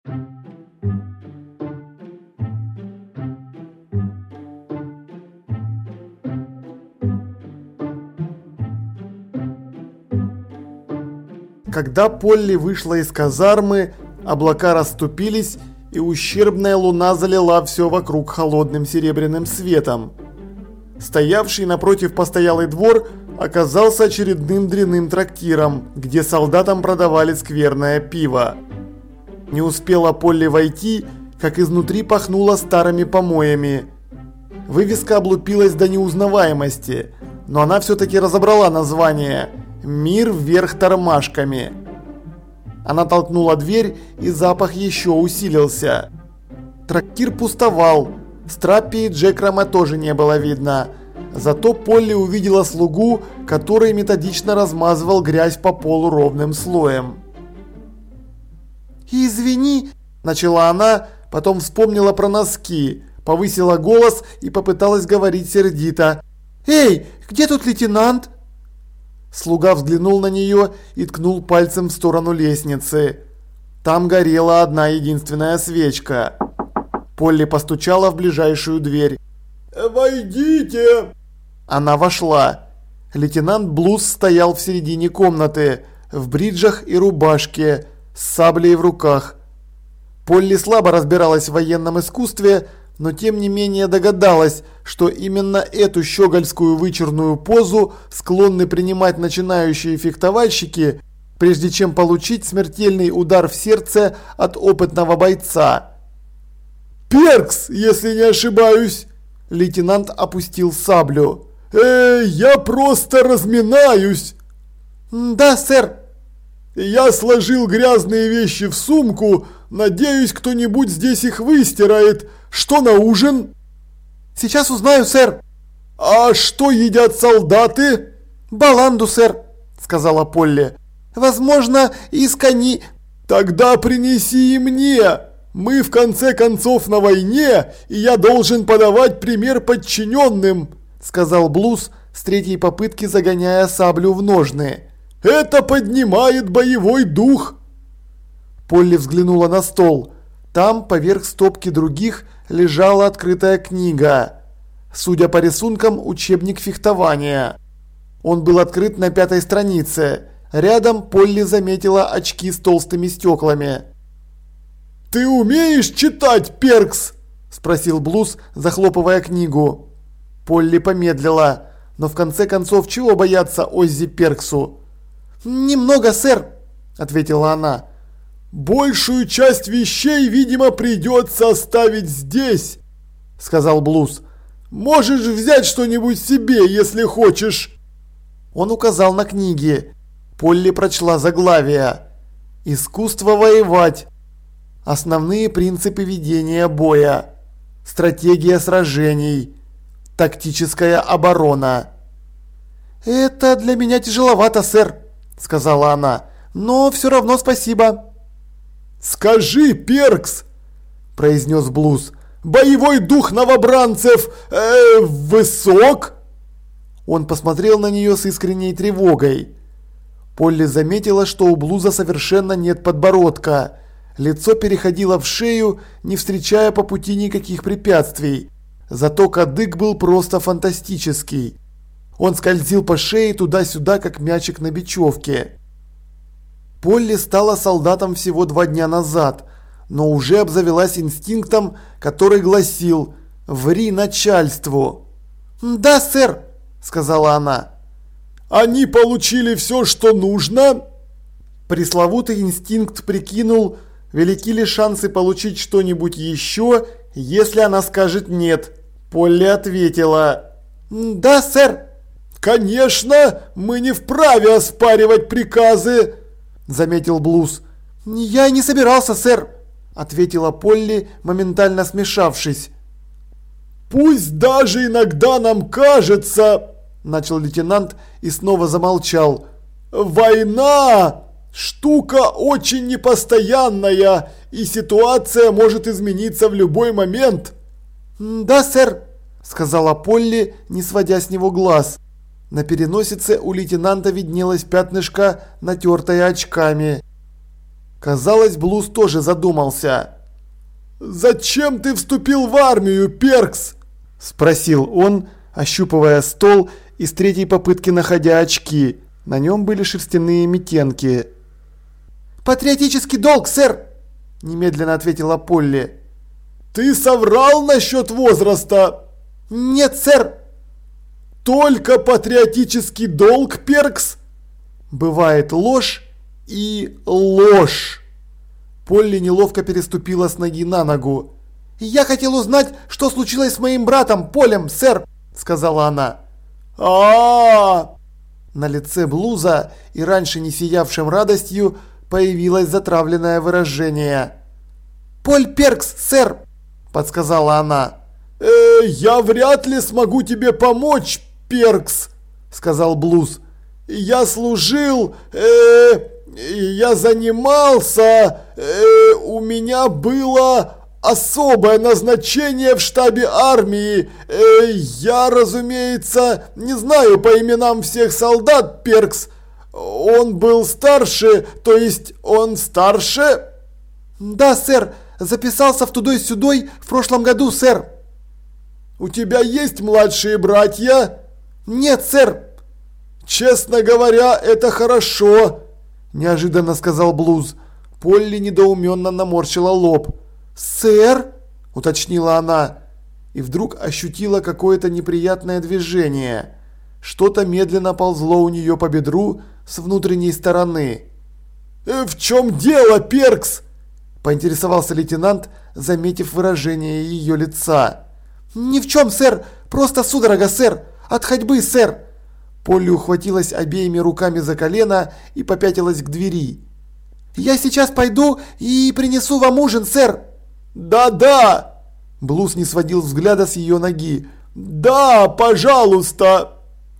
Когда Полли вышла из казармы, облака расступились, и ущербная луна залила все вокруг холодным серебряным светом. Стоявший напротив постоялый двор оказался очередным дрянным трактиром, где солдатам продавали скверное пиво. Не успела Полли войти, как изнутри пахнуло старыми помоями. Вывеска облупилась до неузнаваемости, но она все-таки разобрала название «Мир вверх тормашками». Она толкнула дверь, и запах еще усилился. Трактир пустовал, Страппи и Джекрама тоже не было видно. Зато Полли увидела слугу, который методично размазывал грязь по полу ровным слоем. «Извини», – начала она, потом вспомнила про носки, повысила голос и попыталась говорить сердито. «Эй, где тут лейтенант?» Слуга взглянул на нее и ткнул пальцем в сторону лестницы. Там горела одна единственная свечка. Полли постучала в ближайшую дверь. «Войдите!» Она вошла. Лейтенант Блуз стоял в середине комнаты, в бриджах и рубашке, с саблей в руках. Полли слабо разбиралась в военном искусстве, но тем не менее догадалась, что именно эту щегольскую вычурную позу склонны принимать начинающие фехтовальщики, прежде чем получить смертельный удар в сердце от опытного бойца. «Перкс, если не ошибаюсь!» Лейтенант опустил саблю. Я просто разминаюсь!» «Да, сэр!» «Я сложил грязные вещи в сумку, надеюсь, кто-нибудь здесь их выстирает. Что на ужин?» «Сейчас узнаю, сэр!» «А что едят солдаты?» «Баланду, сэр!» – сказала Полли. «Возможно, из кони...» «Тогда принеси и мне! Мы в конце концов на войне, и я должен подавать пример подчиненным!» – сказал Блуз, с третьей попытки загоняя саблю в ножны. «Это поднимает боевой дух!» Полли взглянула на стол. Там, поверх стопки других, лежала открытая книга. Судя по рисункам, учебник фехтования. Он был открыт на 5-й странице. Рядом Полли заметила очки с толстыми стеклами. «Ты умеешь читать, Перкс?» – спросил Блуз, захлопывая книгу. Полли помедлила. Но в конце концов, чего бояться Оззи Перксу? «Немного, сэр», – ответила она. «Большую часть вещей, видимо, придется оставить здесь», – сказал Блуз. «Можешь взять что-нибудь себе, если хочешь». Он указал на книги. Полли прочла заглавие. «Искусство воевать. Основные принципы ведения боя. Стратегия сражений. Тактическая оборона». «Это для меня тяжеловато, сэр», – сказала она. «Но все равно спасибо». «Скажи, Перкс», – произнес Блуз, – «боевой дух новобранцев высок?» Он посмотрел на нее с искренней тревогой. Полли заметила, что у Блуза совершенно нет подбородка. Лицо переходило в шею, не встречая по пути никаких препятствий. Зато кадык был просто фантастический. Он скользил по шее туда-сюда, как мячик на бечевке. Полли стала солдатом всего 2 дня назад, но уже обзавелась инстинктом, который гласил «Ври начальству». «Да, сэр», – сказала она. «Они получили все, что нужно?» Пресловутый инстинкт прикинул, велики ли шансы получить что-нибудь еще, если она скажет «нет». Полли ответила «Да, сэр». «Конечно, мы не вправе оспаривать приказы», – заметил Блуз. «Я и не собирался, сэр», – ответила Полли, моментально смешавшись. «Пусть даже иногда нам кажется», – начал лейтенант и снова замолчал. «Война – штука очень непостоянная, и ситуация может измениться в любой момент». «Да, сэр», – сказала Полли, не сводя с него глаз. На переносице у лейтенанта виднелось пятнышко, натертое очками. Казалось, Блуз тоже задумался. «Зачем ты вступил в армию, Перкс?» – спросил он, ощупывая стол и с третьей попытки находя очки. На нем были шерстяные митенки. «Патриотический долг, сэр!» – немедленно ответила Полли. «Ты соврал насчет возраста?» «Нет, сэр!» «Только патриотический долг, Перкс?» «Бывает ложь и ложь!» Полли неловко переступила с ноги на ногу. «Я хотел узнать, что случилось с моим братом Полем, сэр!» – сказала она. А-а-а! На лице Блуза, и раньше не сиявшем радостью, появилось затравленное выражение. «Поль Перкс, сэр!» – подсказала она. «Я вряд ли смогу тебе помочь, Перкс!» – сказал Блуз. «Я служил, я занимался, у меня было особое назначение в штабе армии. Я, разумеется, не знаю по именам всех солдат, Перкс. Он был старше, то есть он старше?» «Да, сэр, записался в тудой-сюдой в прошлом году, сэр». «У тебя есть младшие братья?» «Нет, сэр». «Честно говоря, это хорошо», – неожиданно сказал Блуз. Полли недоуменно наморщила лоб. «Сэр?» – уточнила она. И вдруг ощутила какое-то неприятное движение. Что-то медленно ползло у нее по бедру с внутренней стороны. «В чем дело, Перкс?» – поинтересовался лейтенант, заметив выражение ее лица. «Ни в чем, сэр. Просто судорога, сэр. От ходьбы, сэр». Полли ухватилась обеими руками за колено и попятилась к двери. «Я сейчас пойду и принесу вам ужин, сэр». «Да-да!» Блуз не сводил взгляда с ее ноги. «Да, пожалуйста!»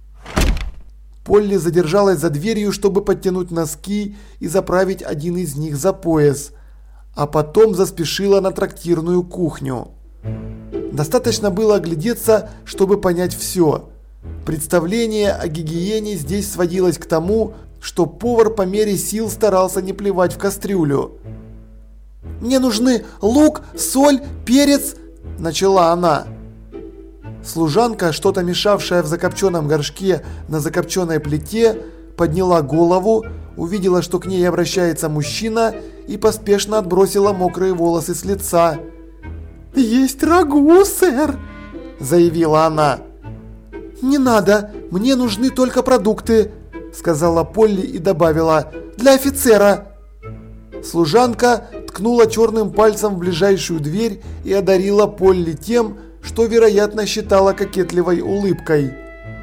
Полли задержалась за дверью, чтобы подтянуть носки и заправить один из них за пояс, а потом заспешила на трактирную кухню. Достаточно было оглядеться, чтобы понять все. Представление о гигиене здесь сводилось к тому, что повар по мере сил старался не плевать в кастрюлю. «Мне нужны лук, соль, перец», – начала она. Служанка, что-то мешавшая в закопченном горшке на закопченной плите, подняла голову, увидела, что к ней обращается мужчина, и поспешно отбросила мокрые волосы с лица. «Есть рагу, сэр», – заявила она. «Не надо, мне нужны только продукты», – сказала Полли и добавила: «для офицера». Служанка ткнула черным пальцем в ближайшую дверь и одарила Полли тем, что, вероятно, считала кокетливой улыбкой.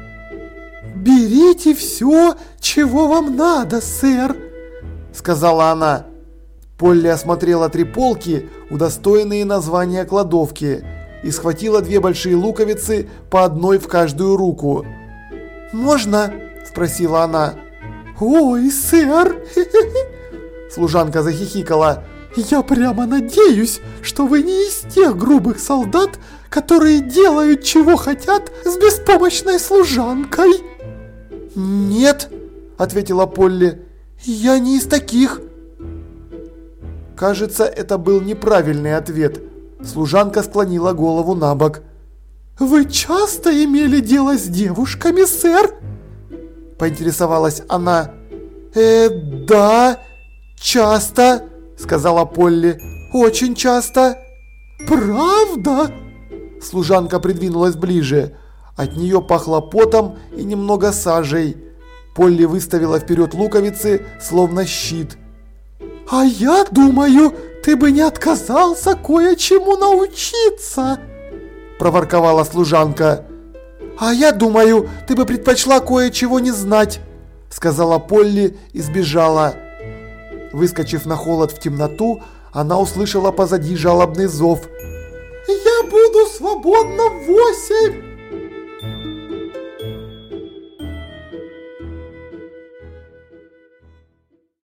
«Берите все, чего вам надо, сэр», – сказала она. Полли осмотрела 3 полки, удостоенные названия кладовки, и схватила 2 большие луковицы, по одной в каждую руку. «Можно?» – спросила она. «Ой, сэр!» Служанка захихикала. «Я прямо надеюсь, что вы не из тех грубых солдат, которые делают, чего хотят с беспомощной служанкой». «Нет», – ответила Полли, – «я не из таких». Кажется, это был неправильный ответ. Служанка склонила голову на бок. «Вы часто имели дело с девушками, сэр?» – поинтересовалась она. «Да, часто», – сказала Полли. «Очень часто». «Правда?» Служанка придвинулась ближе. От нее пахло потом и немного сажей. Полли выставила вперед луковицы, словно щит. «А я думаю, ты бы не отказался кое-чему научиться», – проворковала служанка. «А я думаю, ты бы предпочла кое-чего не знать», – сказала Полли и сбежала. Выскочив на холод в темноту, она услышала позади жалобный зов. «Я буду свободна в 8!»